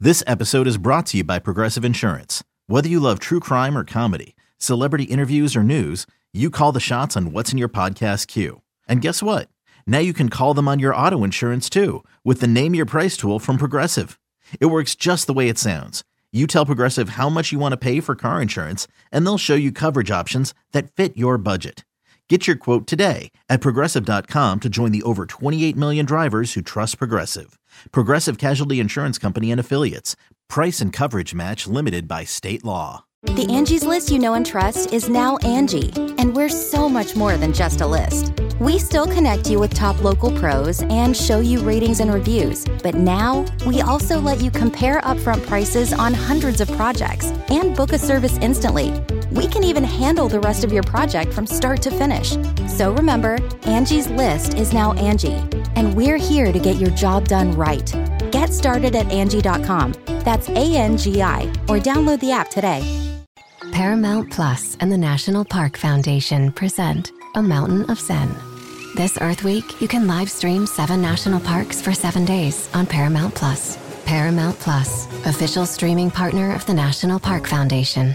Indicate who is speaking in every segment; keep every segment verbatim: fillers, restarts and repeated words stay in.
Speaker 1: This episode is brought to you by Progressive Insurance. Whether you love true crime or comedy, celebrity interviews or news, you call the shots on what's in your podcast queue. And guess what? Now you can call them on your auto insurance too with the Name Your Price tool from Progressive. It works just the way it sounds. You tell Progressive how much you want to pay for car insurance, and they'll show you coverage options that fit your budget. Get your quote today at progressive dot com to join the over twenty-eight million drivers who trust Progressive. Progressive Casualty Insurance Company and Affiliates. Price and coverage match limited by state law.
Speaker 2: The Angie's List you know and trust is now Angie, and we're so much more than just a list. We still connect you with top local pros and show you ratings and reviews, but now we also let you compare upfront prices on hundreds of projects and book a service instantly. We can even handle the rest of your project from start to finish. So remember, Angie's List is now Angie, and we're here to get your job done right. Get started at Angie dot com. That's A N G I, or download the app today.
Speaker 3: Paramount Plus and the National Park Foundation present A Mountain of Zen. This Earth Week, you can live stream seven national parks for seven days on Paramount Plus. Paramount Plus, official streaming partner of the National Park Foundation.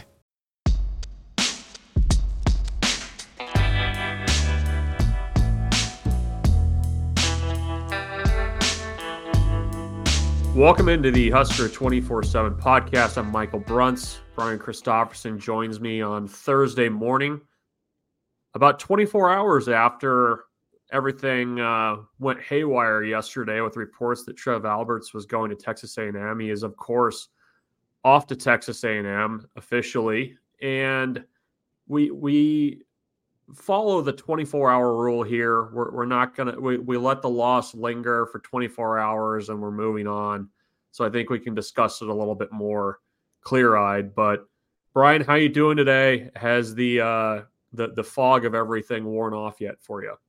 Speaker 4: Welcome into the Husker twenty-four seven podcast. I'm Michael Bruntz. Brian Christopherson joins me on Thursday morning, about twenty-four hours after everything uh, went haywire yesterday with reports that Trev Alberts was going to Texas A and M. He is, of course, off to Texas A and M officially, and we we follow the twenty-four hour rule here. We're, we're not going to we, we let the loss linger for twenty-four hours and we're moving on. So I think we can discuss it a little bit more clear-eyed. But Brian, how you doing today? Has the uh, the the fog of everything worn off yet for you?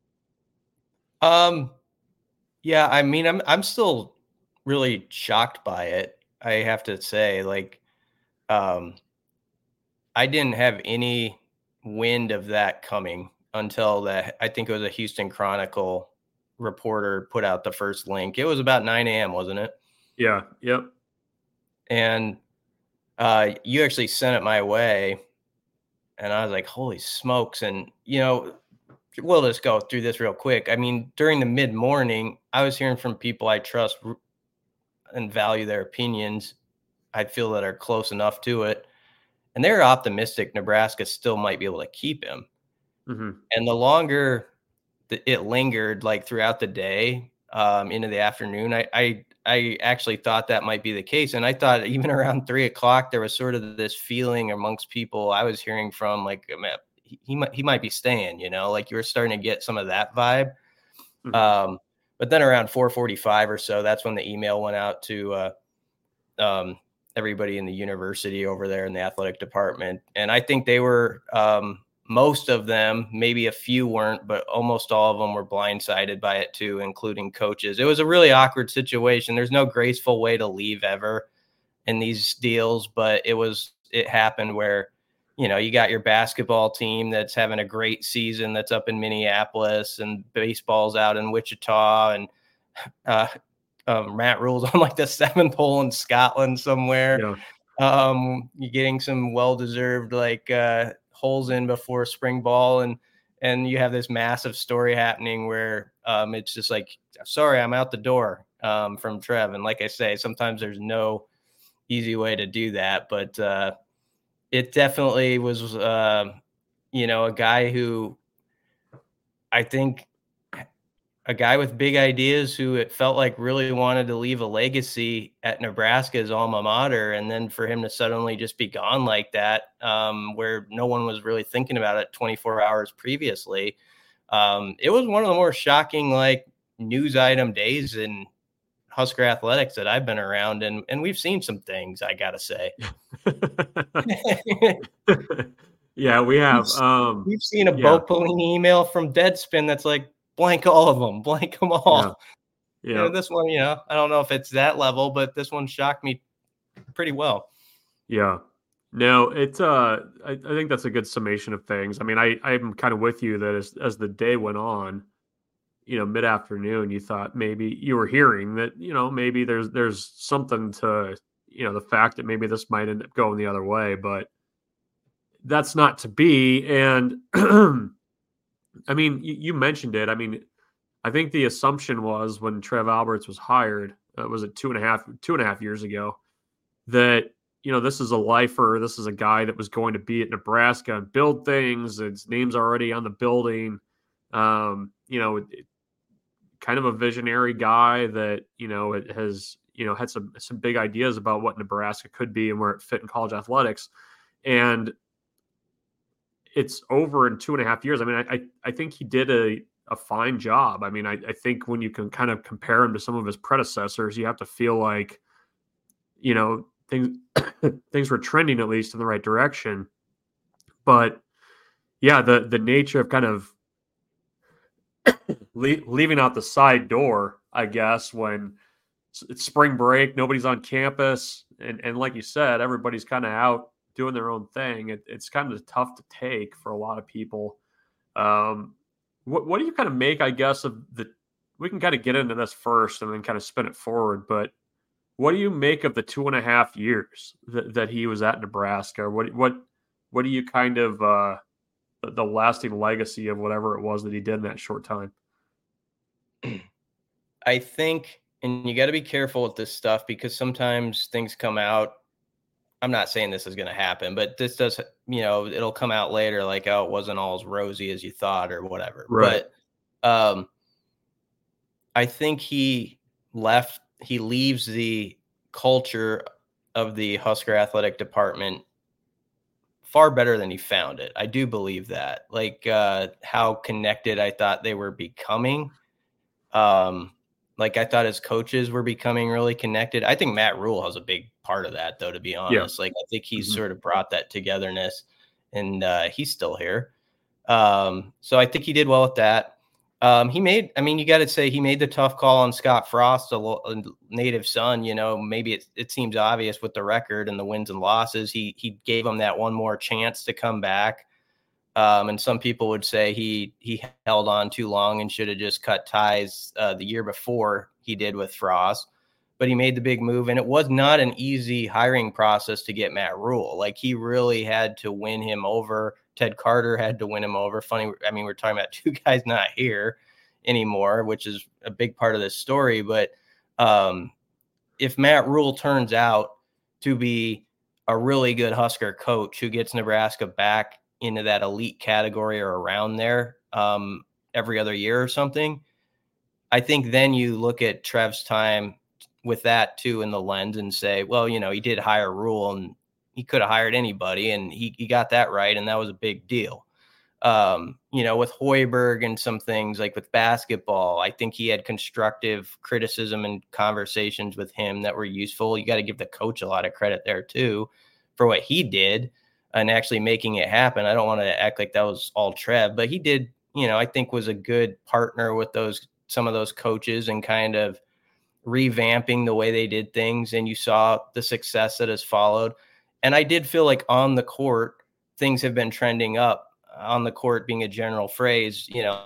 Speaker 5: Um, yeah, I mean, I'm I'm still really shocked by it. I have to say, like, um, I didn't have any wind of that coming until that. I think it was a Houston Chronicle reporter put out the first link. It was about nine a.m., wasn't it?
Speaker 4: Yeah. Yep.
Speaker 5: And uh, you actually sent it my way, and I was like, "Holy smokes!" And you know, we'll just go through this real quick. I mean, during the mid morning, I was hearing from people I trust and value their opinions. I feel that are close enough to it. And they're optimistic Nebraska still might be able to keep him. Mm-hmm. And the longer the, it lingered, like throughout the day, um, into the afternoon, I, I I actually thought that might be the case. And I thought even around three o'clock, there was sort of this feeling amongst people I was hearing from, like, man, he, he might he might be staying, you know, like you were starting to get some of that vibe. Mm-hmm. Um, but then around four forty-five or so, that's when the email went out to uh, um, everybody in the university over there in the athletic department. And I think they were, um, most of them, maybe a few weren't, but almost all of them were blindsided by it too, including coaches. It was a really awkward situation. There's no graceful way to leave ever in these deals, but it was, it happened where, you know, you got your basketball team that's having a great season that's up in Minneapolis, and baseball's out in Wichita, and, uh, Um, Matt Rule's on like the seventh hole in Scotland somewhere. Yeah. Um, you're getting some well-deserved like uh, holes in before spring ball, and and you have this massive story happening where um, it's just like, sorry, I'm out the door um, from Trev. And like I say, sometimes there's no easy way to do that, but uh, it definitely was, uh, you know, a guy who I think. A guy with big ideas who it felt like really wanted to leave a legacy at Nebraska's alma mater. And then for him to suddenly just be gone like that, um, where no one was really thinking about it twenty-four hours previously. Um, it was one of the more shocking, like, news item days in Husker athletics that I've been around. And, and we've seen some things, I got to say.
Speaker 4: Yeah, we have.
Speaker 5: We've,
Speaker 4: um,
Speaker 5: we've seen a
Speaker 4: yeah.
Speaker 5: Bo Pelini email from Deadspin that's like, blank all of them, blank them all. Yeah. Yeah. You know, this one, you know, I don't know if it's that level, but this one shocked me pretty well.
Speaker 4: Yeah. No, it's uh I, I think that's a good summation of things. I mean, I, I'm kind of with you that as as the day went on, you know, mid-afternoon, you thought maybe you were hearing that, you know, maybe there's there's something to, you know, the fact that maybe this might end up going the other way, but that's not to be. And I mean, you, you mentioned it. I mean, I think the assumption was when Trev Alberts was hired, uh, was it two and a half, two and a half years ago, that, you know, this is a lifer. This is a guy that was going to be at Nebraska and build things. His name's already on the building. Um, you know, it, it, kind of a visionary guy that, you know, it has, you know, had some, some big ideas about what Nebraska could be and where it fit in college athletics. And it's over in two and a half years. I mean, I, I, I think he did a, a fine job. I mean, I, I think when you can kind of compare him to some of his predecessors, you have to feel like, you know, things, things were trending at least in the right direction. But yeah, the, the nature of kind of le- leaving out the side door, I guess, when it's spring break, nobody's on campus. And, and like you said, everybody's kind of out doing their own thing. It, it's kind of tough to take for a lot of people. Um, what, what do you kind of make, I guess, of the, we can kind of get into this first and then kind of spin it forward, but what do you make of the two and a half years that, that he was at Nebraska? What, what, what do you kind of, uh, the, the lasting legacy of whatever it was that he did in that short time?
Speaker 5: I think, and you got to be careful with this stuff because sometimes things come out. I'm not saying this is going to happen, but this does, you know, it'll come out later like, oh, it wasn't all as rosy as you thought or whatever.
Speaker 4: Right.
Speaker 5: But um, I think he left, he leaves the culture of the Husker athletic department far better than he found it. I do believe that. Like uh, how connected I thought they were becoming. Um, like I thought his coaches were becoming really connected. I think Matt Rhule has a big part of that, though, to be honest. Yeah. Like I think he's mm-hmm. sort of brought that togetherness, and uh, he's still here. Um, so I think he did well with that. Um, he made, I mean, you got to say he made the tough call on Scott Frost, a, a native son. You know, maybe it, it seems obvious with the record and the wins and losses. He he gave him that one more chance to come back. Um, and some people would say he he held on too long and should have just cut ties uh, the year before he did with Frost. But he made the big move, and it was not an easy hiring process to get Matt Rhule. Like he really had to win him over. Ted Carter had to win him over. Funny, I mean, we're talking about two guys not here anymore, which is a big part of this story. But um, if Matt Rhule turns out to be a really good Husker coach who gets Nebraska back into that elite category or around there um, every other year or something, I think then you look at Trev's time with that too in the lens and say, well, you know, he did hire Rhule and he could have hired anybody and he, he got that right. And that was a big deal. Um, you know, with Hoiberg and some things like with basketball, I think he had constructive criticism and conversations with him that were useful. You got to give the coach a lot of credit there too for what he did and actually making it happen. I don't want to act like that was all Trev, but he did, you know, I think was a good partner with those, some of those coaches and kind of revamping the way they did things. And you saw the success that has followed. And I did feel like on the court, things have been trending up. On the court being a general phrase, you know,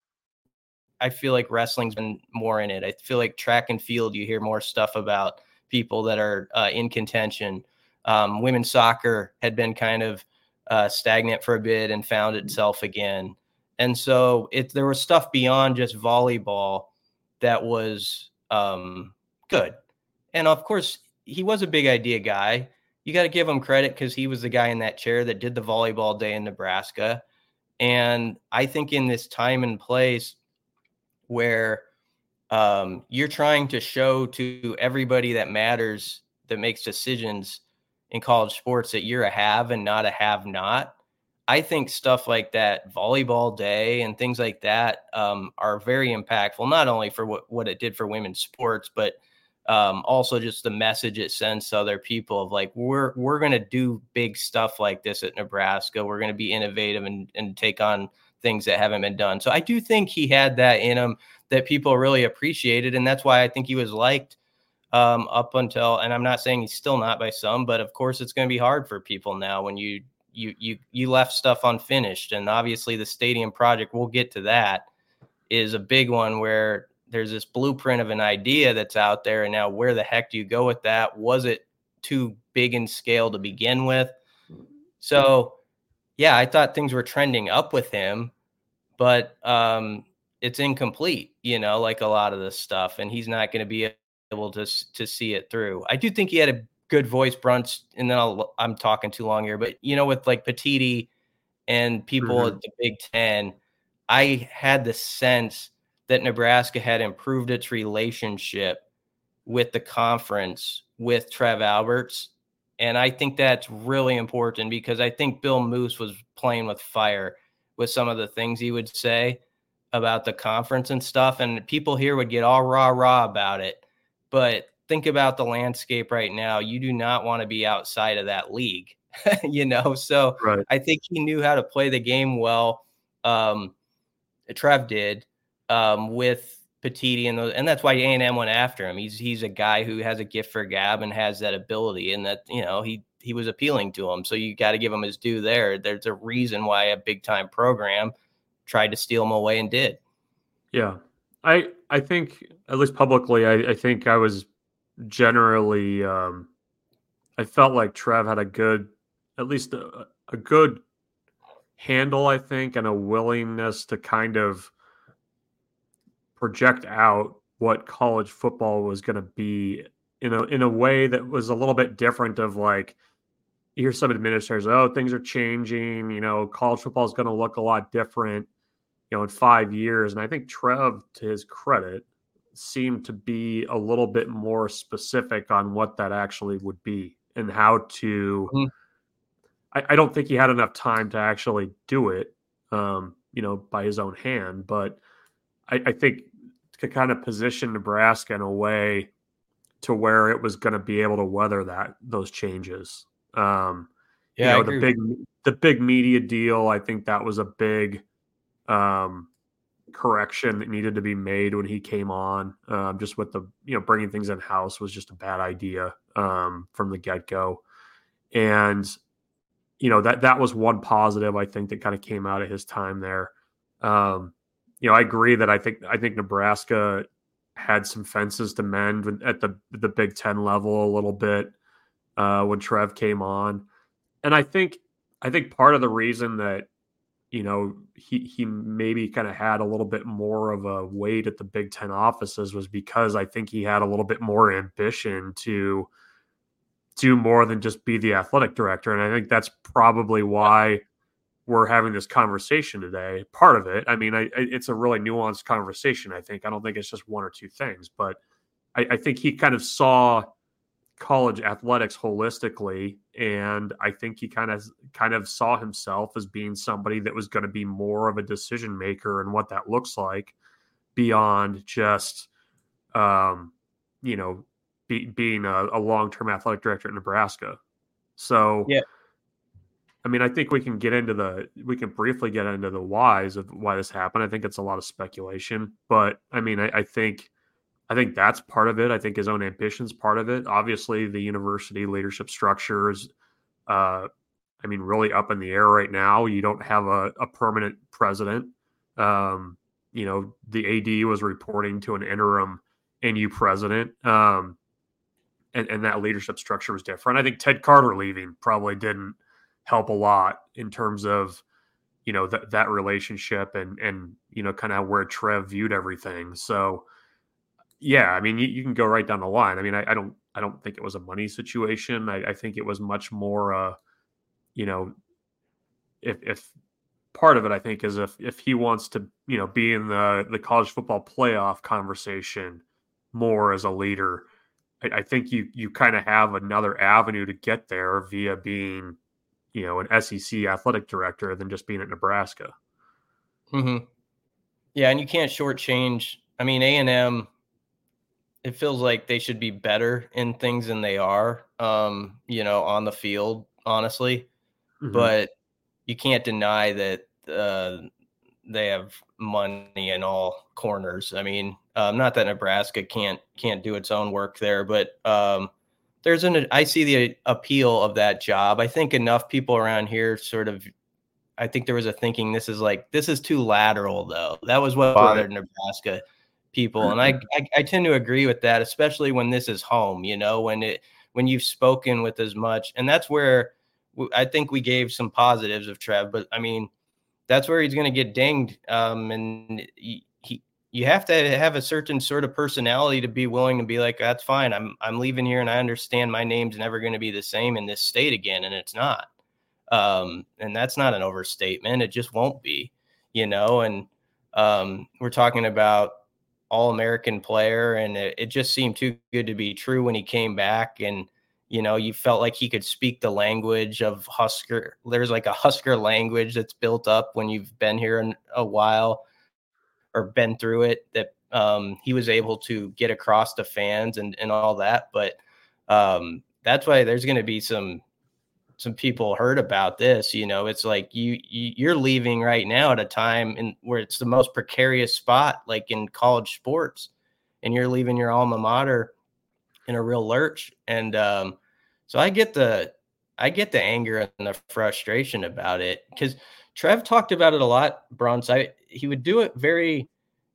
Speaker 5: I feel like wrestling's been more in it. I feel like track and field, you hear more stuff about people that are uh, in contention. Um, women's soccer had been kind of uh, stagnant for a bit and found itself again. And so it, there was stuff beyond just volleyball that was um, good. And of course, he was a big idea guy. You got to give him credit because he was the guy in that chair that did the volleyball day in Nebraska. And I think in this time and place where um, you're trying to show to everybody that matters, that makes decisions in college sports, that you're a have and not a have not, I think stuff like that, volleyball day and things like that um, are very impactful, not only for what, what it did for women's sports, but um, also just the message it sends to other people of like, we're, we're going to do big stuff like this at Nebraska. We're going to be innovative and, and take on things that haven't been done. So I do think he had that in him that people really appreciated. And that's why I think he was liked um, up until, and I'm not saying he's still not by some, but of course it's going to be hard for people now when you, you, you, you left stuff unfinished. And obviously the stadium project, we'll get to that, is a big one where there's this blueprint of an idea that's out there. And now where the heck do you go with that? Was it too big in scale to begin with? So, yeah, I thought things were trending up with him, but um, it's incomplete, you know, like a lot of this stuff. And he's not going to be able to, to see it through. I do think he had a good voice, Brunch, and then I'll, I'm talking too long here, but, you know, with like Petitti and people mm-hmm. at the Big Ten, I had the sense that Nebraska had improved its relationship with the conference with Trev Alberts. And I think that's really important because I think Bill Moose was playing with fire with some of the things he would say about the conference and stuff. And people here would get all rah rah about it. But think about the landscape right now. You do not want to be outside of that league, you know? So
Speaker 4: right.
Speaker 5: I think he knew how to play the game well. Um, Trev did um, with Petitti and those, and that's why A and M went after him. He's he's a guy who has a gift for gab and has that ability, and that, you know, he he was appealing to him. So you got to give him his due there. There's a reason why a big time program tried to steal him away and did.
Speaker 4: Yeah, I I think at least publicly, I, I think I was generally um, I felt like Trev had a good, at least a, a good handle, I think, and a willingness to kind of project out what college football was going to be in a in a way that was a little bit different of like, you hear some administrators, oh, things are changing, you know, college football is going to look a lot different, you know, in five years. And I think Trev, to his credit, seemed to be a little bit more specific on what that actually would be and how to, mm-hmm. I, I don't think he had enough time to actually do it, um, you know, by his own hand, but I, I think to kind of position Nebraska in a way to where it was going to be able to weather that, those changes. Um,
Speaker 5: yeah,
Speaker 4: you know, the big, the big media deal, I think that was a big um, correction that needed to be made when he came on. Um, just with the, you know, bringing things in house was just a bad idea um, from the get go. And, you know, that, that was one positive, I think, that kind of came out of his time there. Um, You know, I agree that I think I think Nebraska had some fences to mend at the the Big Ten level a little bit uh, when Trev came on, and I think I think part of the reason that, you know, he he maybe kind of had a little bit more of a weight at the Big Ten offices was because I think he had a little bit more ambition to do more than just be the athletic director, and I think that's probably why we're having this conversation today. Part of it, I mean, I, it's a really nuanced conversation. I think, I don't think it's just one or two things, but I, I think he kind of saw college athletics holistically. And I think he kind of, kind of saw himself as being somebody that was going to be more of a decision maker and what that looks like beyond just, um, you know, be, being a, a long-term athletic director at Nebraska. So,
Speaker 5: yeah.
Speaker 4: I mean, I think we can get into the, we can briefly get into the whys of why this happened. I think it's a lot of speculation, but I mean, I, I think, I think that's part of it. I think his own ambition's part of it. Obviously, the university leadership structure is, uh, I mean, really up in the air right now. You don't have a, a permanent president. Um, you know, the A D was reporting to an interim N U president, um, and, and that leadership structure was different. I think Ted Carter leaving probably didn't help a lot in terms of, you know, that that relationship and, and, you know, kind of where Trev viewed everything. So, yeah, I mean, you, you can go right down the line. I mean, I, I don't, I don't think it was a money situation. I, I think it was much more, uh, you know, if, if part of it, I think, is if, if he wants to, you know, be in the, the college football playoff conversation more as a leader, I, I think you, you kind of have another avenue to get there via being, you know, an S E C athletic director than just being at Nebraska.
Speaker 5: Mm-hmm. Yeah. And you can't shortchange. I mean, A and M, it feels like they should be better in things than they are, um, you know, on the field, honestly. Mm-hmm. But you can't deny that uh, they have money in all corners. I mean, um, not that Nebraska can't can't do its own work there, but um, there's an I see the appeal of that job. I think enough people around here sort of, I think there was a thinking this is like, this is too lateral, though. That was what bothered right. Nebraska people. And I, I I tend to agree with that, especially when this is home, you know, when it when you've spoken with as much. And that's where I think we gave some positives of Trev. But, I mean, that's where he's going to get dinged. Um, and he, he you have to have a certain sort of personality to be willing to be like, that's fine. I'm I'm leaving here and I understand my name's never going to be the same in this state again. And it's not. Um, and that's not an overstatement. It just won't be, you know, and um, we're talking about All-American player. And it, it just seemed too good to be true when he came back. And, you know, you felt like he could speak the language of Husker. There's like a Husker language that's built up when you've been here in a while or been through it, that um, he was able to get across to fans and, and all that. But um, that's why there's going to be some, some people heard about this. You know, it's like you, you you're leaving right now at a time in where it's the most precarious spot, like in college sports, and you're leaving your alma mater in a real lurch. And um, so I get the, I get the anger and the frustration about it, because Trev talked about it a lot, Bruns. I, he would do it very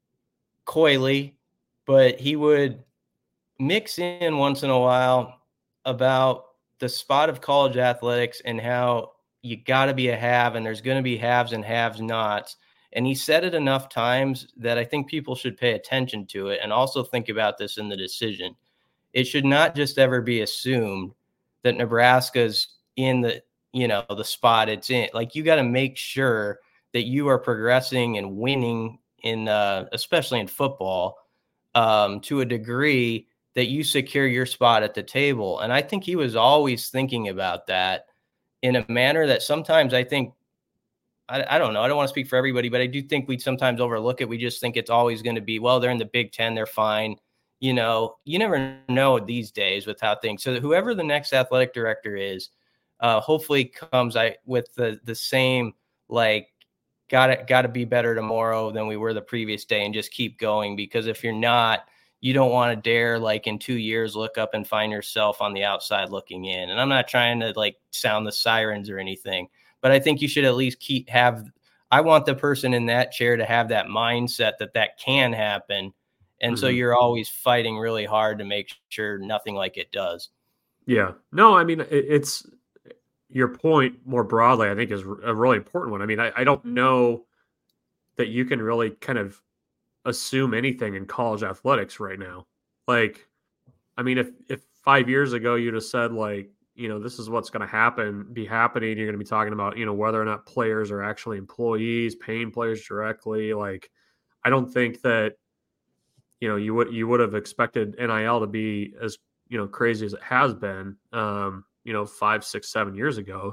Speaker 5: coyly, but he would mix in once in a while about the spot of college athletics and how you got to be a have, and there's going to be haves and haves nots. And he said it enough times that I think people should pay attention to it and also think about this in the decision. It should not just ever be assumed that Nebraska's in the, you know, the spot it's in. Like, you got to make sure that you are progressing and winning in, uh, especially in football, um, to a degree that you secure your spot at the table. And I think he was always thinking about that in a manner that sometimes I think, I, I don't know, I don't want to speak for everybody, but I do think we sometimes overlook it. We just think it's always going to be, well, they're in the Big Ten, they're fine. You know, you never know these days with how things, so that whoever the next athletic director is, uh, hopefully comes I, with the the same, like, got to got to be better tomorrow than we were the previous day, and just keep going. Because if you're not, you don't want to dare, like, in two years, look up and find yourself on the outside looking in. And I'm not trying to, like, sound the sirens or anything, but I think you should at least keep have, I want the person in that chair to have that mindset that that can happen. And mm-hmm. so you're always fighting really hard to make sure nothing like it does.
Speaker 4: Yeah, no, I mean, it, it's your point more broadly, I think, is a really important one. I mean, I, I don't know that you can really kind of assume anything in college athletics right now. Like, I mean, if, if five years ago you'd have said, like, you know, this is what's going to happen, be happening, you're going to be talking about, you know, whether or not players are actually employees, paying players directly. Like, I don't think that, you know, you would, you would have expected N I L to be as, you know, crazy as it has been, um, you know, five, six, seven years ago.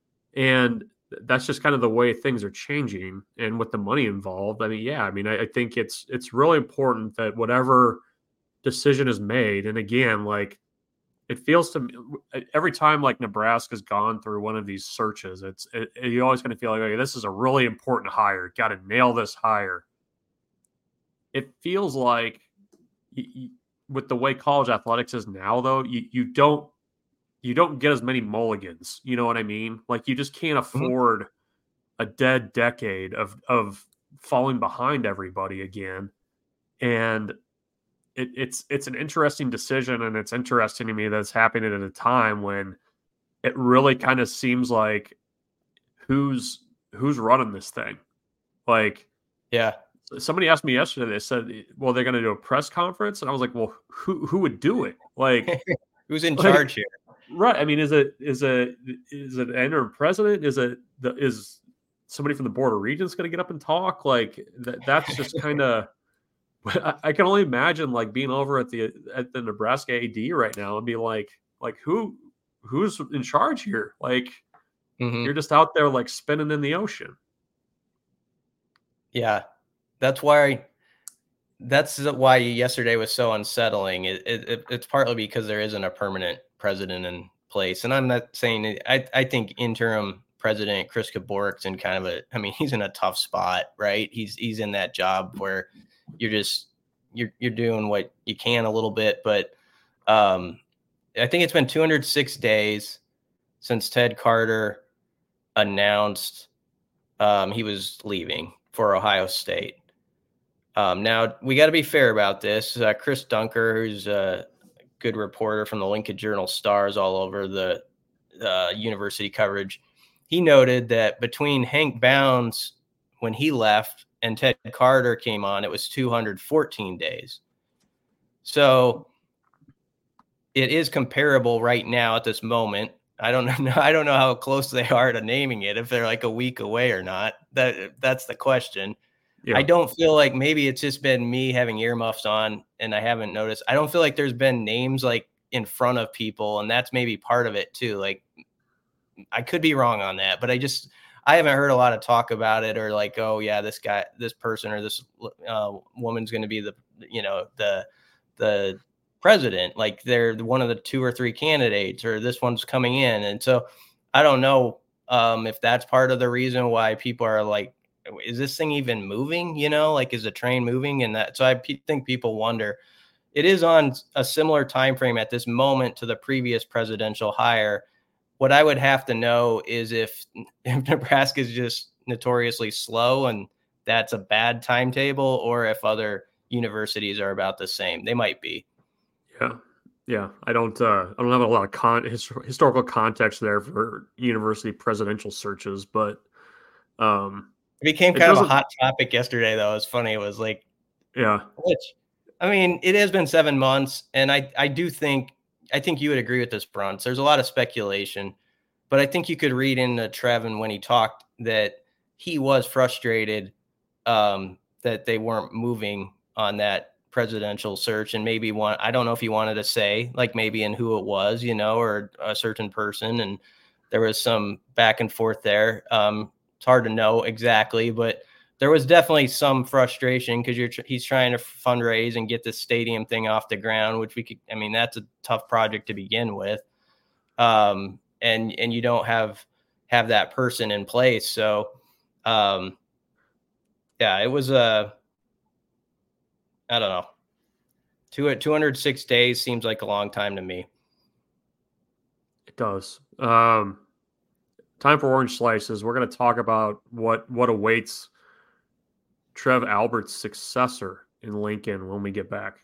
Speaker 4: And that's just kind of the way things are changing, and with the money involved. I mean, yeah, I mean, I, I think it's, it's really important that whatever decision is made. And again, like, it feels to me every time, like, Nebraska's gone through one of these searches, it's, it, it, you always kind of feel like, okay, this is a really important hire. Got to nail this hire. It feels like you, you, with the way college athletics is now, though, you, you don't, you don't get as many mulligans. You know what I mean? Like, you just can't afford a dead decade of, of falling behind everybody again. And it, it's, it's an interesting decision. And it's interesting to me that it's happening at a time when it really kind of seems like who's, who's running this thing. Like,
Speaker 5: yeah.
Speaker 4: Somebody asked me yesterday, they said, well, they're going to do a press conference. And I was like, well, who, who would do it? Like,
Speaker 5: who's in
Speaker 4: like,
Speaker 5: charge here?
Speaker 4: Right. I mean, is it, is it, is it an interim president? Is it, the, is somebody from the Board of Regents going to get up and talk? Like, that, that's just kind of, I, I can only imagine, like, being over at the, at the Nebraska A D right now and be like, like, who, who's in charge here? Like, mm-hmm. You're just out there, like, spinning in the ocean.
Speaker 5: Yeah. That's why, that's why yesterday was so unsettling. It, it, it's partly because there isn't a permanent president in place. And I'm not saying it, I, I think interim president Chris Kaborik's in kind of a, I mean, he's in a tough spot, right? He's, he's in that job where you're just, you're, you're doing what you can a little bit, but um, I think it's been two hundred six days since Ted Carter announced um, he was leaving for Ohio State. Um, now, we got to be fair about this. Uh, Chris Dunker, who's a good reporter from the Lincoln Journal-Star, all over the uh, university coverage, he noted that between Hank Bounds, when he left, and Ted Carter came on, it was two hundred fourteen days. So it is comparable right now at this moment. I don't know. I don't know how close they are to naming it, if they're like a week away or not. That that's the question. Yeah. I don't feel like, maybe it's just been me having earmuffs on and I haven't noticed. I don't feel like there's been names like in front of people, and that's maybe part of it too. Like, I could be wrong on that, but I just, I haven't heard a lot of talk about it, or like, oh yeah, this guy, this person, or this uh, woman's going to be the, you know, the, the president. Like, they're one of the two or three candidates, or this one's coming in. And so I don't know um, if that's part of the reason why people are like, is this thing even moving? You know, like, is the train moving? And that, so I p- think people wonder. It is on a similar time frame at this moment to the previous presidential hire. What I would have to know is if, if Nebraska is just notoriously slow and that's a bad timetable, or if other universities are about the same. They might be.
Speaker 4: Yeah. Yeah. I don't, uh, I don't have a lot of con- his- historical context there for university presidential searches, but, um,
Speaker 5: it became kind it of a hot topic yesterday, though. It was funny. It was like,
Speaker 4: yeah,
Speaker 5: which, I mean, it has been seven months. And I, I do think, I think you would agree with this, Bruns. There's a lot of speculation, but I think you could read into Trevin when he talked that he was frustrated um, that they weren't moving on that presidential search, and maybe one, I don't know if he wanted to say, like, maybe in who it was, you know, or a certain person. And there was some back and forth there. Um, It's hard to know exactly, but there was definitely some frustration because you're tr- he's trying to fundraise and get this stadium thing off the ground, which we could. I mean, that's a tough project to begin with, um, and and you don't have have that person in place. So, um, yeah, it was a. I don't know. Two two hundred six days seems like a long time to me.
Speaker 4: It does. Um, Time for Orange Slices. We're going to talk about what what awaits Trev Alberts' successor in Lincoln when we get back.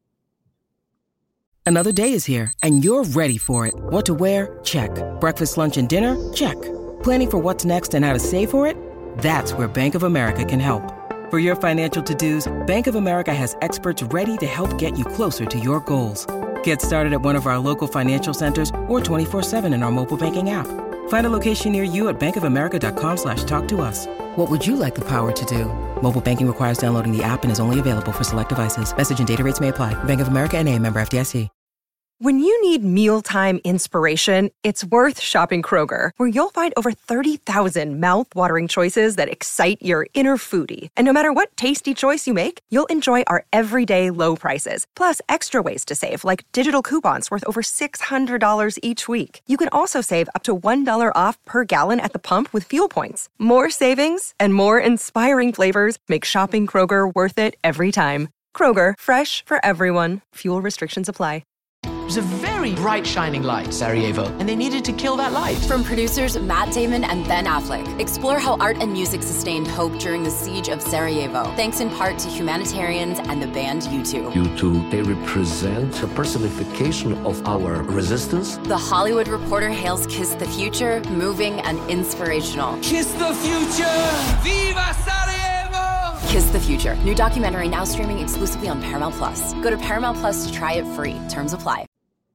Speaker 6: Another day is here, and you're ready for it. What to wear? Check. Breakfast, lunch, and dinner? Check. Planning for what's next and how to save for it? That's where Bank of America can help. For your financial to-dos, Bank of America has experts ready to help get you closer to your goals. Get started at one of our local financial centers or twenty-four seven in our mobile banking app. Find a location near you at bankofamerica.com slash talk to us. What would you like the power to do? Mobile banking requires downloading the app and is only available for select devices. Message and data rates may apply. Bank of America N A, member F D I C.
Speaker 7: When you need mealtime inspiration, it's worth shopping Kroger, where you'll find over thirty thousand mouth-watering choices that excite your inner foodie. And no matter what tasty choice you make, you'll enjoy our everyday low prices, plus extra ways to save, like digital coupons worth over six hundred dollars each week. You can also save up to one dollar off per gallon at the pump with fuel points. More savings and more inspiring flavors make shopping Kroger worth it every time. Kroger, fresh for everyone. Fuel restrictions apply.
Speaker 8: It was a very bright, shining light, Sarajevo, and they needed to kill that light.
Speaker 9: From producers Matt Damon and Ben Affleck, explore how art and music sustained hope during the siege of Sarajevo, thanks in part to humanitarians and the band U two.
Speaker 10: U two, they represent a personification of our resistance.
Speaker 9: The Hollywood Reporter hails Kiss the Future, moving and inspirational.
Speaker 11: Kiss the future! Viva Sarajevo!
Speaker 9: Kiss the Future, new documentary now streaming exclusively on Paramount Plus. Go to Paramount Plus to try it free. Terms apply.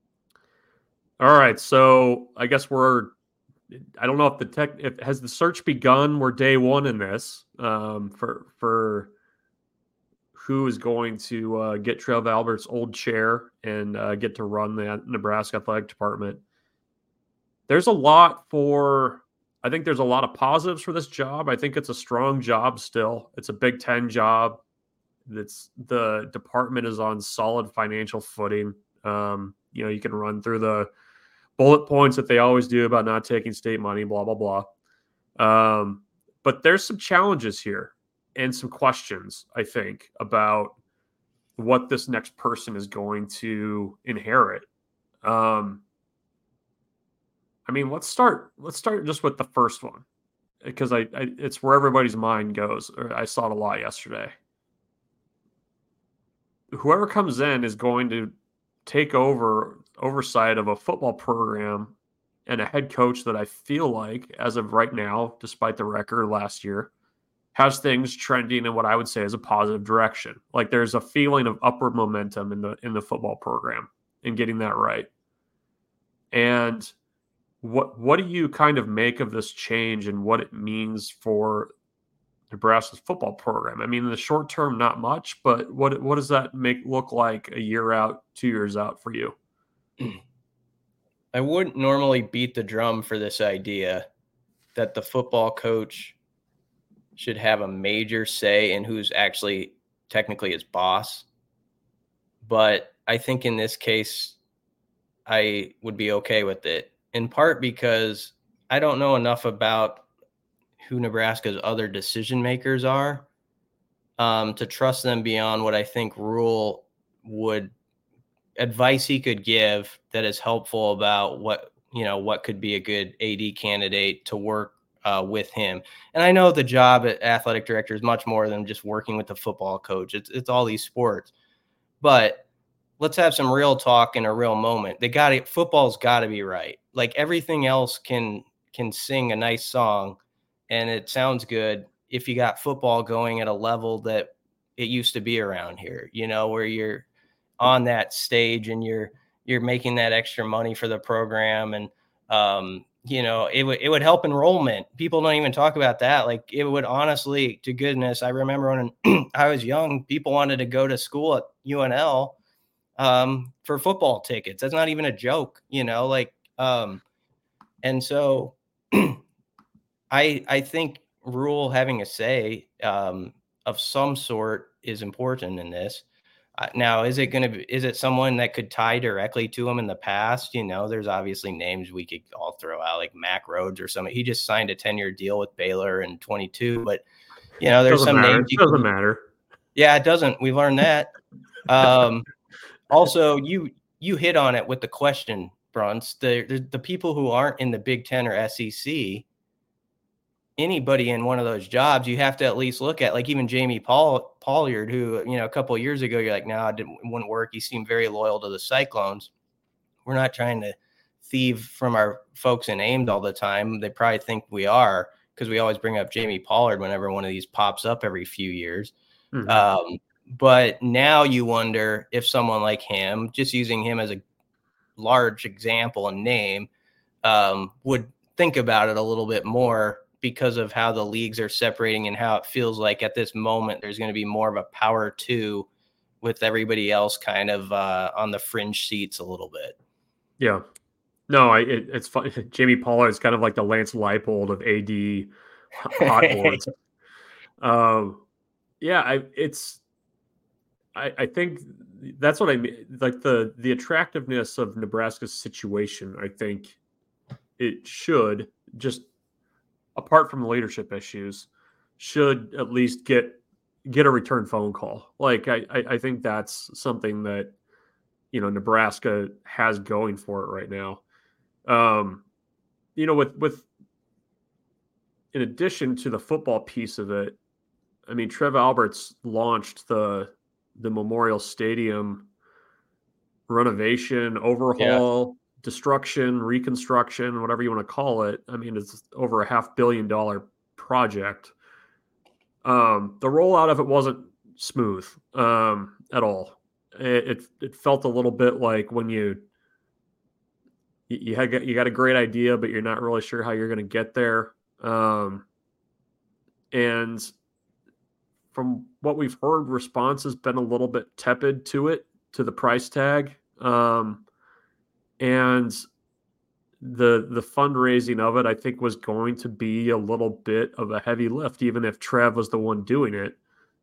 Speaker 4: All right, so I guess we're, I don't know if the tech, if has the search begun? We're day one in this um, for for who is going to uh, get Trev Alberts' old chair and uh, get to run the Nebraska athletic department. There's a lot for, I think there's a lot of positives for this job. I think it's a strong job still. It's a Big Ten job. That's the department is on solid financial footing. Um, you know, you can run through the bullet points that they always do about not taking state money, blah, blah, blah. Um, but there's some challenges here and some questions, I think, about what this next person is going to inherit. Um, I mean, let's start, let's start just with the first one. because I, I it's where everybody's mind goes. I saw it a lot yesterday. Whoever comes in is going to take over oversight of a football program and a head coach that I feel like, as of right now, despite the record last year, has things trending in what I would say is a positive direction. Like there's a feeling of upward momentum in the in the football program and getting that right. And what what do you kind of make of this change and what it means for Nebraska's football program? I mean, in the short term, not much, but what what does that make look like a year out, two years out for you?
Speaker 5: I wouldn't normally beat the drum for this idea that the football coach should have a major say in who's actually technically his boss. But I think in this case, I would be okay with it, in part because I don't know enough about who Nebraska's other decision makers are um, to trust them beyond what I think Rule would advice he could give that is helpful about what, you know, what could be a good A D candidate to work uh, with him. And I know the job at athletic director is much more than just working with the football coach. It's, it's all these sports, but let's have some real talk in a real moment. They got it. Football's got to be right. Like everything else can, can sing a nice song and it sounds good if you got football going at a level that it used to be around here, you know, where you're on that stage and you're, you're making that extra money for the program. And, um, you know, it would, it would help enrollment. People don't even talk about that. Like it would honestly, to goodness. I remember when I was young, people wanted to go to school at U N L um, for football tickets. That's not even a joke, you know, like, um, and so I, I think Rule having a say um, of some sort is important in this. Uh, now, is it going to be, is it someone that could tie directly to him in the past? You know, there's obviously names we could all throw out, like Mack Rhodes or something. He just signed a ten year deal with Baylor in twenty-two, but you know, there's
Speaker 4: doesn't
Speaker 5: some
Speaker 4: matter.
Speaker 5: names.
Speaker 4: It doesn't can, matter.
Speaker 5: Yeah, it doesn't. We've learned that. Um, also, you, you hit on it with the question, Bruns, the, the, the people who aren't in the Big Ten or S E C, anybody in one of those jobs, you have to at least look at, like even Jamie Paul Pollard, who, you know, a couple of years ago, you're like, no, nah, it didn't, wouldn't work. He seemed very loyal to the Cyclones. We're not trying to thieve from our folks in Ames all the time. They probably think we are because we always bring up Jamie Pollard whenever one of these pops up every few years. Mm-hmm. Um, but now you wonder if someone like him, just using him as a large example and name, um, would think about it a little bit more, because of how the leagues are separating and how it feels like at this moment there's going to be more of a power two with everybody else kind of uh, on the fringe seats a little bit.
Speaker 4: Yeah. No, I, it, it's fun. Jamie Pollard is kind of like the Lance Leipold of A D hot boards. um, yeah, I, it's, I, I think that's what I mean. Like the, the attractiveness of Nebraska's situation, I think it should just, apart from the leadership issues, should at least get get a return phone call. Like I, I, I think that's something that, you know, Nebraska has going for it right now. Um, you know, with with in addition to the football piece of it, I mean, Trev Alberts launched the the Memorial Stadium renovation, overhaul. Yeah. Destruction, reconstruction, whatever you want to call it. I mean, it's over a half billion dollar project. Um, the rollout of it wasn't smooth um, at all. It, it it felt a little bit like when you you had you got a great idea, but you're not really sure how you're going to get there. Um, and from what we've heard, response has been a little bit tepid to it, to the price tag. Um, And the the fundraising of it, I think, was going to be a little bit of a heavy lift, even if Trev was the one doing it.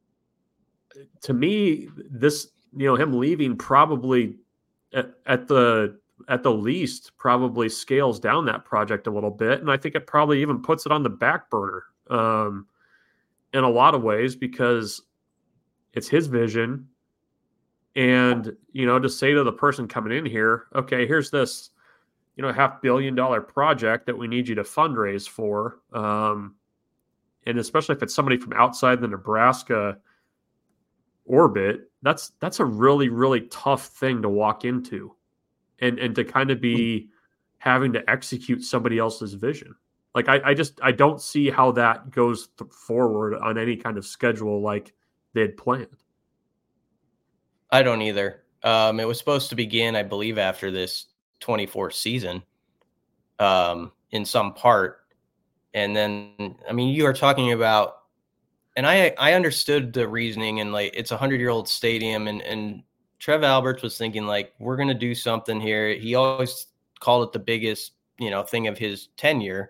Speaker 4: To me, this, you know, him leaving probably at, at the at the least probably scales down that project a little bit, and I think it probably even puts it on the back burner um, in a lot of ways, because it's his vision. And, you know, to say to the person coming in here, okay, here's this, you know, half billion dollar project that we need you to fundraise for. Um, and especially if it's somebody from outside the Nebraska orbit, that's that's a really, really tough thing to walk into, and and to kind of be having to execute somebody else's vision. Like I, I just I don't see how that goes th- forward on any kind of schedule like they had planned.
Speaker 5: I don't either. Um, it was supposed to begin, I believe, after this twenty-four season, um, in some part. And then, I mean, you are talking about, and I I understood the reasoning, and like it's a hundred-year-old stadium, and and Trev Alberts was thinking like, we're gonna do something here. He always called it the biggest, you know, thing of his tenure,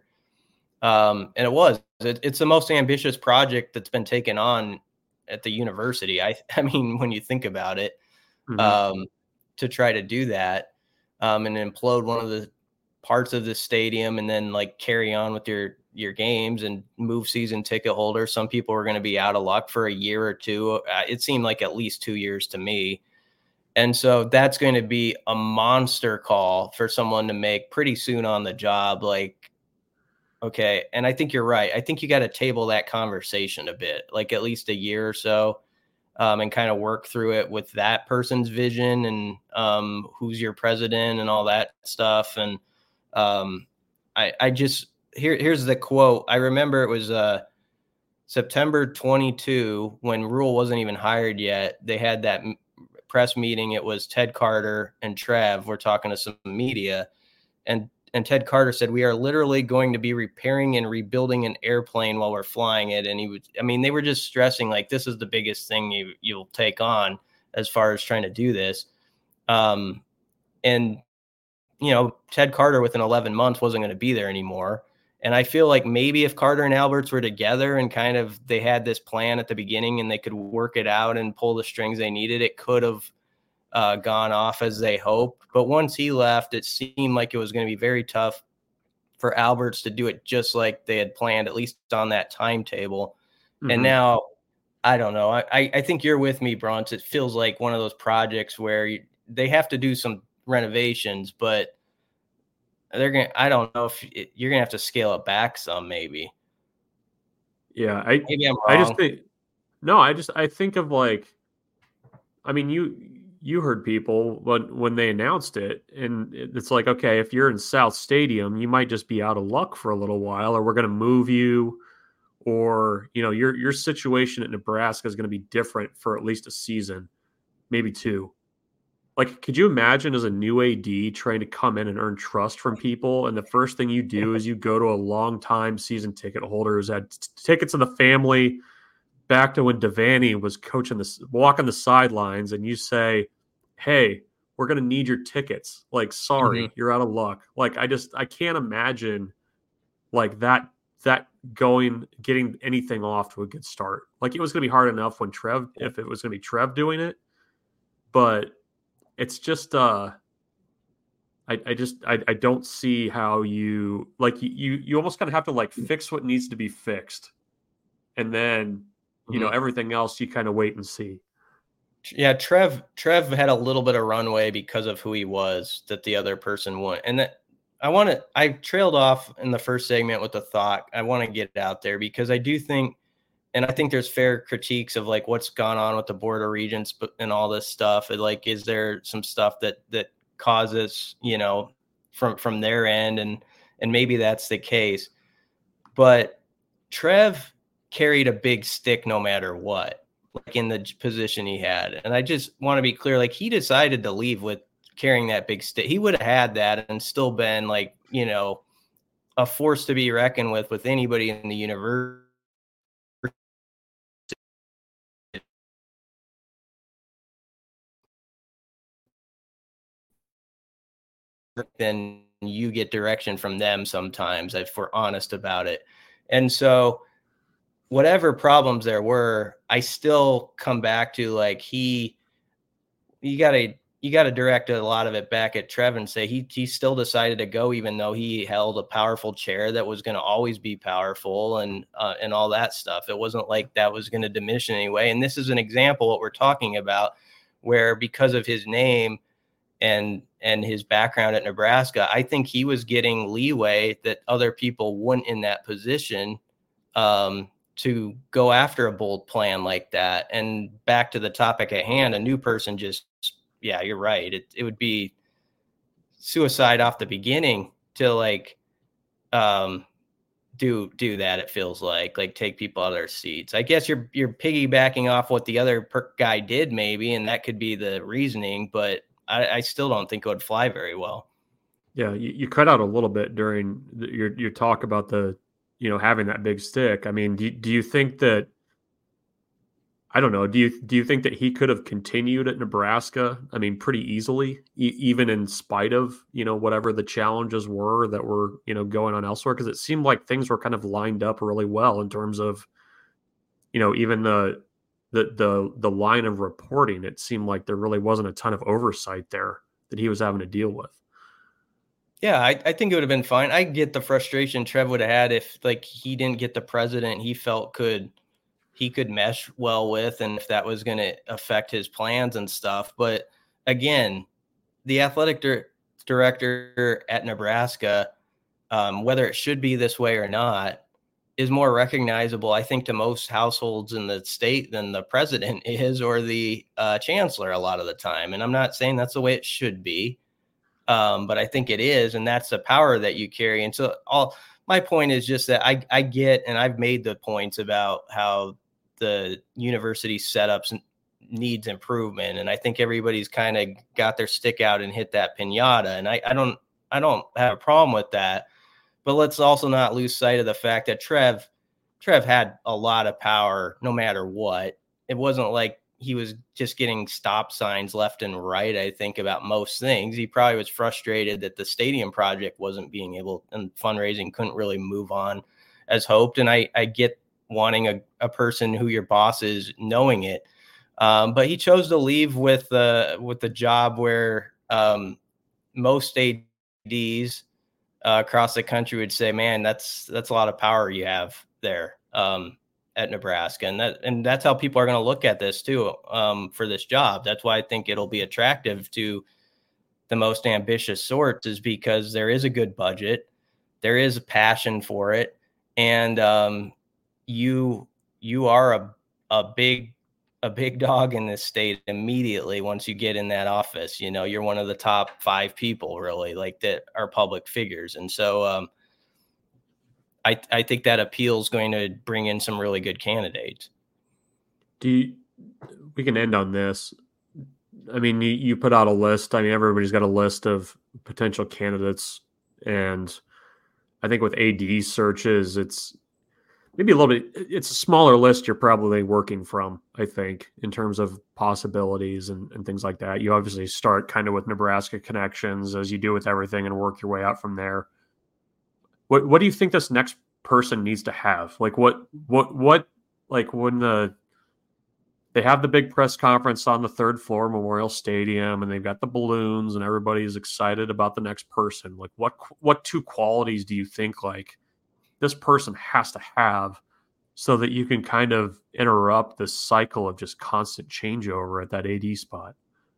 Speaker 5: um, and it was. It, it's the most ambitious project that's been taken on at the university. I I mean, when you think about it, mm-hmm. um, to try to do that, um, and implode one of the parts of the stadium, and then like carry on with your your games and move season ticket holders. Some people were going to be out of luck for a year or two. Uh, it seemed like at least two years to me. And so that's going to be a monster call for someone to make pretty soon on the job. Like, okay. And I think you're right. I think you got to table that conversation a bit, like at least a year or so, um, and kind of work through it with that person's vision and um, who's your president and all that stuff. And um, I, I just, here, here's the quote. I remember it was uh, September twenty-second when Rule wasn't even hired yet. They had that m- press meeting. It was Ted Carter and Trev were talking to some media, and and Ted Carter said, we are literally going to be repairing and rebuilding an airplane while we're flying it. And he would, I mean, they were just stressing like, this is the biggest thing you, you'll take on as far as trying to do this. Um, and, you know, Ted Carter within eleven months wasn't going to be there anymore. And I feel like maybe if Carter and Alberts were together and kind of they had this plan at the beginning and they could work it out and pull the strings they needed, it could have uh, gone off as they hoped. But once he left, it seemed like it was going to be very tough for Alberts to do it just like they had planned, at least on that timetable. Mm-hmm. And now, I don't know. I, I think you're with me, Bruns. It feels like one of those projects where you, they have to do some renovations, but they're going to, I don't know if it, you're going to have to scale it back some, maybe.
Speaker 4: Yeah. I,
Speaker 5: maybe I'm wrong.
Speaker 4: I just think, no, I just, I think of like, I mean, you, you heard people when, when they announced it, and it's like, okay, if you're in South Stadium, you might just be out of luck for a little while, or we're going to move you, or, you know, your, your situation at Nebraska is going to be different for at least a season, maybe two. Like, could you imagine as a new A D trying to come in and earn trust from people, and the first thing you do is you go to a long-time season ticket holder who's had t- tickets in the family back to when Devaney was coaching this, walking the sidelines, and you say, hey, we're going to need your tickets. Like, sorry, mm-hmm. you're out of luck. Like, I just, I can't imagine like that, that going, getting anything off to a good start. Like, it was going to be hard enough when Trev, if it was going to be Trev doing it, but it's just, uh, I, I just, I, I don't see how you, like, you, you almost kind of have to, like, fix what needs to be fixed. And then, you mm-hmm. know, everything else you kind of wait and see.
Speaker 5: Yeah, Trev, Trev had a little bit of runway because of who he was that the other person wouldn't. And that, I want to, I trailed off in the first segment with the thought. I want to get it out there because I do think, and I think there's fair critiques of like what's gone on with the Board of Regents and all this stuff. Like, is there some stuff that that causes, you know, from from their end, and and maybe that's the case. But Trev carried a big stick no matter what, like in the position he had. And I just want to be clear, like he decided to leave with carrying that big stick. He would have had that and still been like, you know, a force to be reckoned with with anybody in the universe. Then you get direction from them sometimes, if we're honest about it. And so whatever problems there were, I still come back to like he, you got to, you got to direct a lot of it back at Trev and say he he still decided to go, even though he held a powerful chair that was going to always be powerful and uh, and all that stuff. It wasn't like that was going to diminish in any way. And this is an example what we're talking about, where because of his name and and his background at Nebraska, I think he was getting leeway that other people wouldn't in that position. Um, to go after a bold plan like that. And back to the topic at hand, a new person just, yeah, you're right. It it would be suicide off the beginning to like um, do do that. It feels like like take people out of their seats. I guess you're you're piggybacking off what the other per- guy did, maybe, and that could be the reasoning. But I, I still don't think it would fly very well.
Speaker 4: Yeah, you, you cut out a little bit during the, your your talk about the, you know, having that big stick. I mean, do do you think that? I don't know. Do you do you think that he could have continued at Nebraska? I mean, pretty easily, e- even in spite of, you know, whatever the challenges were that were, you know, going on elsewhere. Because it seemed like things were kind of lined up really well in terms of, you know, even the the the the line of reporting. It seemed like there really wasn't a ton of oversight there that he was having to deal with.
Speaker 5: Yeah, I, I think it would have been fine. I get the frustration Trev would have had if like he didn't get the president he felt could. he could mesh well with, and if that was going to affect his plans and stuff. But again, the athletic dir- director at Nebraska, um, whether it should be this way or not, is more recognizable, I think, to most households in the state than the president is, or the uh, chancellor a lot of the time. And I'm not saying that's the way it should be, um, but I think it is, and that's the power that you carry. And so all my point is just that I, I get, and I've made the points about how the university setups needs improvement. And I think everybody's kind of got their stick out and hit that pinata. And I, I don't, I don't have a problem with that, but let's also not lose sight of the fact that Trev, Trev had a lot of power no matter what. It wasn't like he was just getting stop signs left and right. I think about most things. He probably was frustrated that the stadium project wasn't being able, and fundraising couldn't really move on as hoped. And I, I get wanting a, a person who your boss is knowing it. Um, but he chose to leave with uh, with the job where um, most A Ds uh, across the country would say, man, that's that's a lot of power you have there um, at Nebraska. And that and that's how people are going to look at this too, um, for this job. That's why I think it'll be attractive to the most ambitious sorts, is because there is a good budget. There is a passion for it. And um, you you are a a big a big dog in this state immediately once you get in that office. You know, you're one of the top five people really like that are public figures. And so um, I I think that appeal is going to bring in some really good candidates.
Speaker 4: Do you, we can end on this. I mean, you, you put out a list. I mean, everybody's got a list of potential candidates. And I think with A D searches, it's maybe a little bit, it's a smaller list you're probably working from, I think, in terms of possibilities and, and things like that. You obviously start kind of with Nebraska connections, as you do with everything, and work your way out from there. What what do you think this next person needs to have? Like what what what like when the they have the big press conference on the third floor, Memorial Stadium, and they've got the balloons and everybody's excited about the next person. Like what what two qualities do you think like this person has to have so that you can kind of interrupt this cycle of just constant changeover at that A D spot?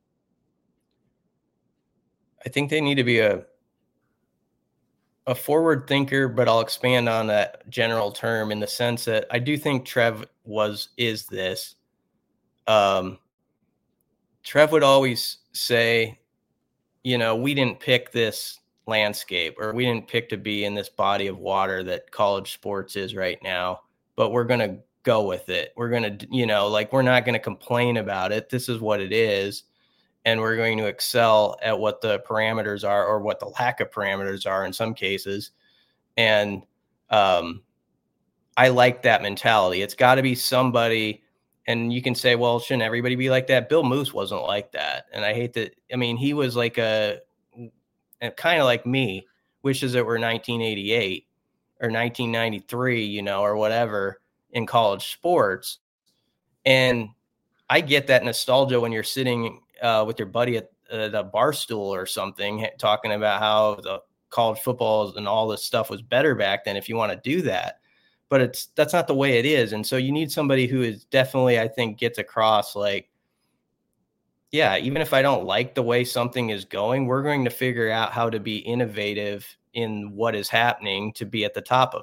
Speaker 5: I think they need to be a a forward thinker, but I'll expand on that general term in the sense that I do think Trev was, is this. Um, Trev would always say, you know, we didn't pick this landscape, or we didn't pick to be in this body of water that college sports is right now, but we're going to go with it. We're going to, you know, like, we're not going to complain about it. This is what it is. And we're going to excel at what the parameters are, or what the lack of parameters are in some cases. And um, I like that mentality. It's got to be somebody, and you can say, well, shouldn't everybody be like that? Bill Moose wasn't like that. And I hate that. I mean, he was like a, and kind of like me, wishes it were nineteen eighty-eight or nineteen ninety-three, you know, or whatever in college sports. And I get that nostalgia when you're sitting uh, with your buddy at uh, the bar stool or something, talking about how the college football and all this stuff was better back then, if you want to do that. But it's, that's not the way it is. And so you need somebody who is definitely, I think, gets across like, yeah, even if I don't like the way something is going, we're going to figure out how to be innovative in what is happening to be at the top of it.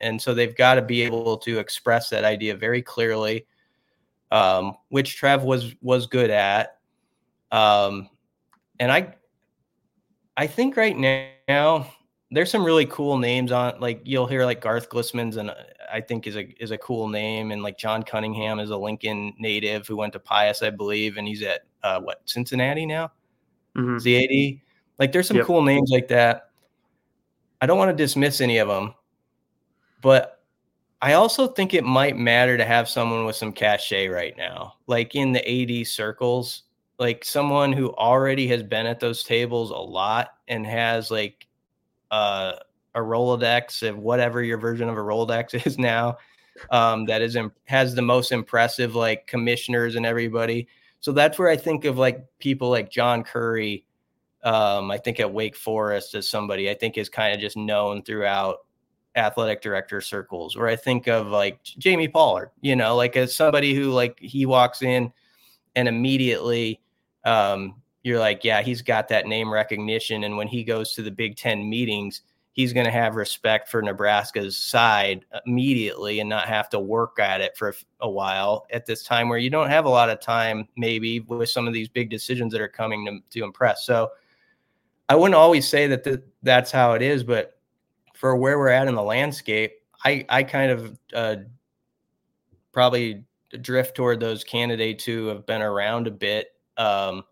Speaker 5: And so they've got to be able to express that idea very clearly, um, which Trev was was good at. Um, and I I think right now there's some really cool names on, like you'll hear like Garth Glissman's, and I think is a is a cool name, and like John Cunningham is a Lincoln native who went to Pius, I believe, and he's at uh, what Cincinnati now.
Speaker 4: Mm-hmm.
Speaker 5: Z A D. Like there's some
Speaker 4: yep.
Speaker 5: cool names like that. I don't want to dismiss any of them, but I also think it might matter to have someone with some cachet right now, like in the A D circles, like someone who already has been at those tables a lot and has like uh, a Rolodex of whatever your version of a Rolodex is now, um, that is imp- has the most impressive like commissioners and everybody. So that's where I think of like people like John Curry. Um, I think at Wake Forest as somebody I think is kind of just known throughout athletic director circles, or I think of like Jamie Pollard, you know, like as somebody who like he walks in and immediately um, you're like, yeah, he's got that name recognition. And when he goes to the Big Ten meetings, he's going to have respect for Nebraska's side immediately and not have to work at it for a while at this time where you don't have a lot of time, maybe with some of these big decisions that are coming to, to impress. So I wouldn't always say that th- that's how it is, but for where we're at in the landscape, I, I kind of uh, probably drift toward those candidates who have been around a bit, um,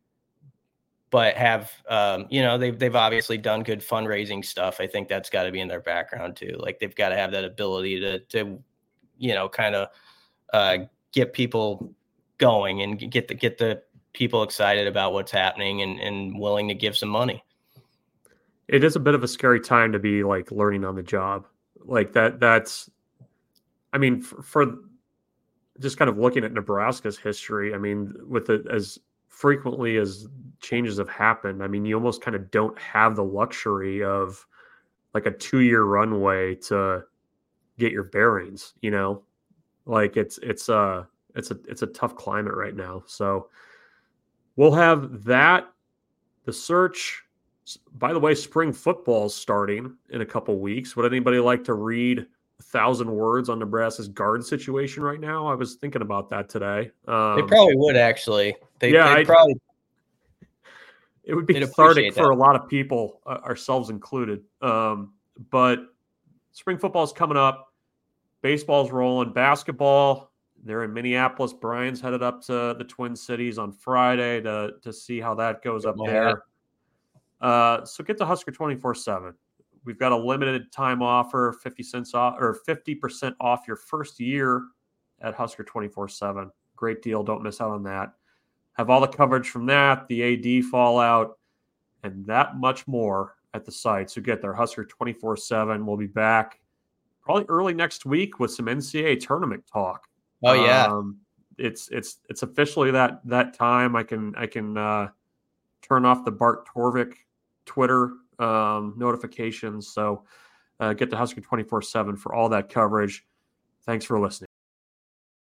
Speaker 5: but have, um, you know, they've, they've obviously done good fundraising stuff. I think that's got to be in their background too. Like they've got to have that ability to, to, you know, kind of uh, get people going and get the, get the people excited about what's happening and, and willing to give some money.
Speaker 4: It is a bit of a scary time to be like learning on the job like that. That's, I mean, for, for just kind of looking at Nebraska's history, I mean, with it as frequently as changes have happened, I mean, you almost kind of don't have the luxury of like a two-year runway to get your bearings, you know, like it's, it's a, it's a, it's a tough climate right now. So we'll have that, the search. By the way, spring football is starting in a couple weeks. Would anybody like to read a thousand words on Nebraska's guard situation right now? I was thinking about that today. Um,
Speaker 5: they probably would actually. They,
Speaker 4: yeah,
Speaker 5: they probably.
Speaker 4: It would be cathartic for a lot of people, uh, ourselves included. Um, but spring football is coming up. Baseball's rolling. Basketball, they're in Minneapolis. Brian's headed up to the Twin Cities on Friday to to see how that goes up
Speaker 5: yeah.
Speaker 4: there. Uh, so get to Husker twenty-four seven. We've got a limited time offer, fifty cents off or fifty percent off your first year at Husker twenty-four seven. Great deal. Don't miss out on that. Have all the coverage from that, the A D fallout, and that much more at the site. So get there, Husker twenty-four seven. We'll be back probably early next week with some N C double A tournament talk.
Speaker 5: Oh yeah.
Speaker 4: Um, it's it's it's officially that that time. I can I can uh, turn off the Bart Torvik Twitter um, notifications. So uh, get to Husker twenty-four seven for all that coverage. Thanks for listening.